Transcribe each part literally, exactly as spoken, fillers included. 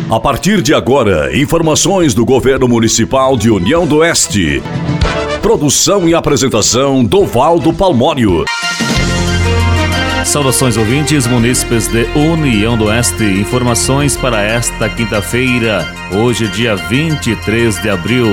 A partir de agora, informações do Governo Municipal de União do Oeste. Produção e apresentação Dovaldo Palmório. Saudações ouvintes, munícipes de União do Oeste. Informações para esta quinta-feira, hoje dia vinte e três de abril.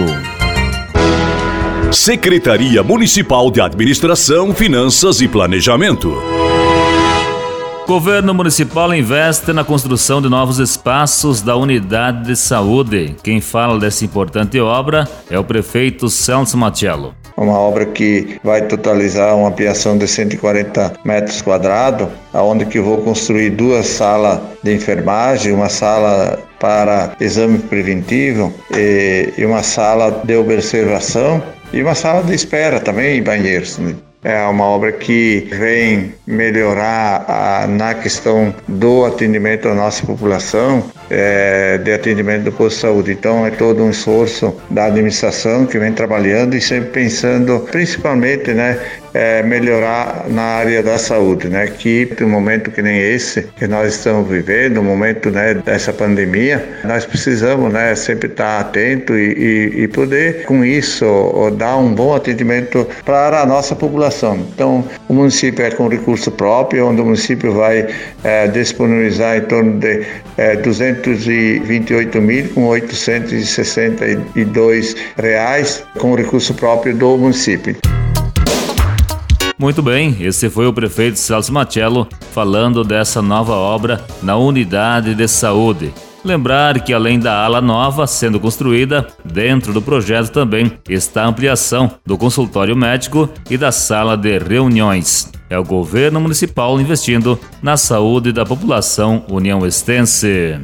Secretaria Municipal de Administração, Finanças e Planejamento. Governo Municipal investe na construção de novos espaços da Unidade de Saúde. Quem fala dessa importante obra é o prefeito Celso Machello. Uma obra que vai totalizar uma ampliação de cento e quarenta metros quadrados, onde que eu vou construir duas salas de enfermagem, uma sala para exame preventivo e, e uma sala de observação e uma sala de espera também e banheiros, né? É uma obra que vem melhorar a, na questão do atendimento à nossa população, é, de atendimento do posto de saúde. Então é todo um esforço da administração que vem trabalhando e sempre pensando principalmente, né, é, melhorar na área da saúde, né, que um momento que nem esse que nós estamos vivendo, um momento, né, dessa pandemia, nós precisamos, né, sempre estar atento e, e, e poder com isso dar um bom atendimento para a nossa população. Então, o município é com recurso próprio, onde o município vai é, disponibilizar em torno de é, duzentos e vinte e oito mil com oitocentos e sessenta e dois reais com recurso próprio do município. Muito bem, esse foi o prefeito Celso Machello falando dessa nova obra na Unidade de Saúde. Lembrar que além da ala nova sendo construída, dentro do projeto também está a ampliação do consultório médico e da sala de reuniões. É o governo municipal investindo na saúde da população união-oestense.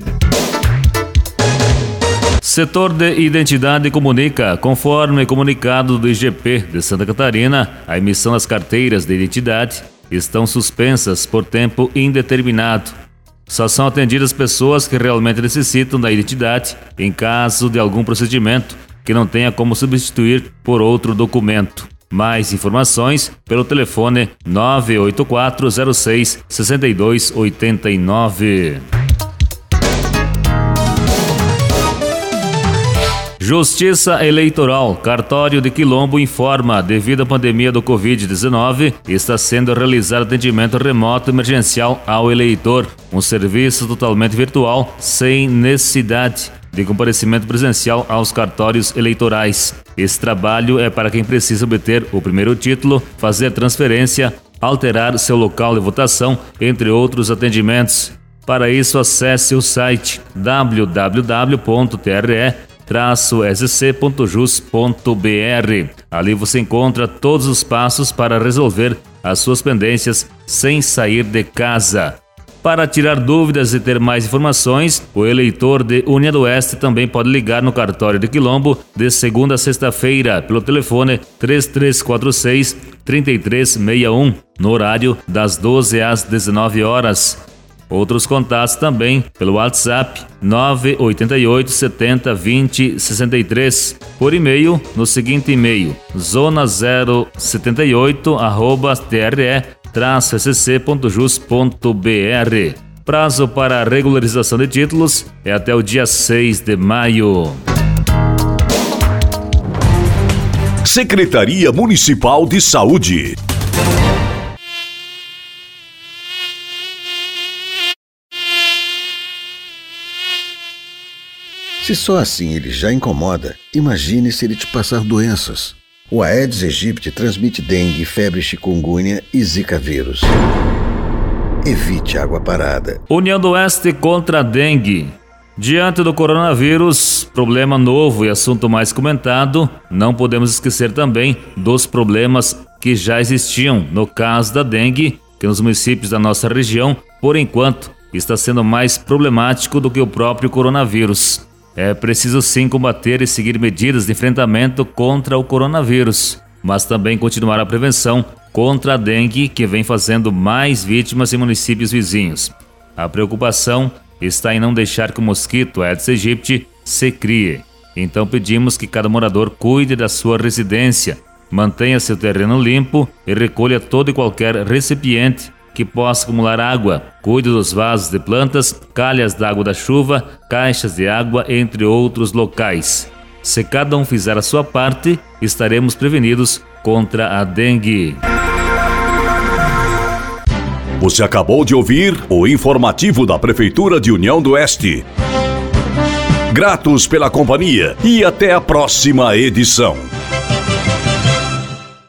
Setor de Identidade comunica, conforme comunicado do I G P de Santa Catarina, a emissão das carteiras de identidade estão suspensas por tempo indeterminado. Só são atendidas pessoas que realmente necessitam da identidade em caso de algum procedimento que não tenha como substituir por outro documento. Mais informações pelo telefone nove oito quatro zero seis seis dois oito nove. Justiça Eleitoral, Cartório de Quilombo informa, devido à pandemia do covid dezenove, está sendo realizado atendimento remoto emergencial ao eleitor, um serviço totalmente virtual, sem necessidade de comparecimento presencial aos cartórios eleitorais. Esse trabalho é para quem precisa obter o primeiro título, fazer transferência, alterar seu local de votação, entre outros atendimentos. Para isso, acesse o site w w w ponto t r e traço s c ponto jus ponto b r. Ali você encontra todos os passos para resolver as suas pendências sem sair de casa. Para tirar dúvidas e ter mais informações, o eleitor de União do Oeste também pode ligar no cartório de Quilombo de segunda a sexta-feira pelo telefone três três quatro seis, três três seis um, no horário das doze às dezenove horas. Outros contatos também pelo WhatsApp nove oito oito sete zero dois zero seis três, por e-mail no seguinte e-mail zona zero setenta e oito arroba t r e traço s c ponto jus ponto b r. Prazo para regularização de títulos é até o dia seis de maio. Secretaria Municipal de Saúde. Se só assim ele já incomoda, imagine se ele te passar doenças. O Aedes aegypti transmite dengue, febre chikungunya e zika vírus. Evite água parada. União do Oeste contra a dengue. Diante do coronavírus, problema novo e assunto mais comentado, não podemos esquecer também dos problemas que já existiam no caso da dengue, que nos municípios da nossa região, por enquanto, está sendo mais problemático do que o próprio coronavírus. É preciso sim combater e seguir medidas de enfrentamento contra o coronavírus, mas também continuar a prevenção contra a dengue, que vem fazendo mais vítimas em municípios vizinhos. A preocupação está em não deixar que o mosquito Aedes aegypti se crie. Então pedimos que cada morador cuide da sua residência, mantenha seu terreno limpo e recolha todo e qualquer recipiente que possa acumular água. Cuide dos vasos de plantas, calhas d'água da chuva, caixas de água, entre outros locais. Se cada um fizer a sua parte, estaremos prevenidos contra a dengue. Você acabou de ouvir o informativo da Prefeitura de União do Oeste. Gratos pela companhia e até a próxima edição.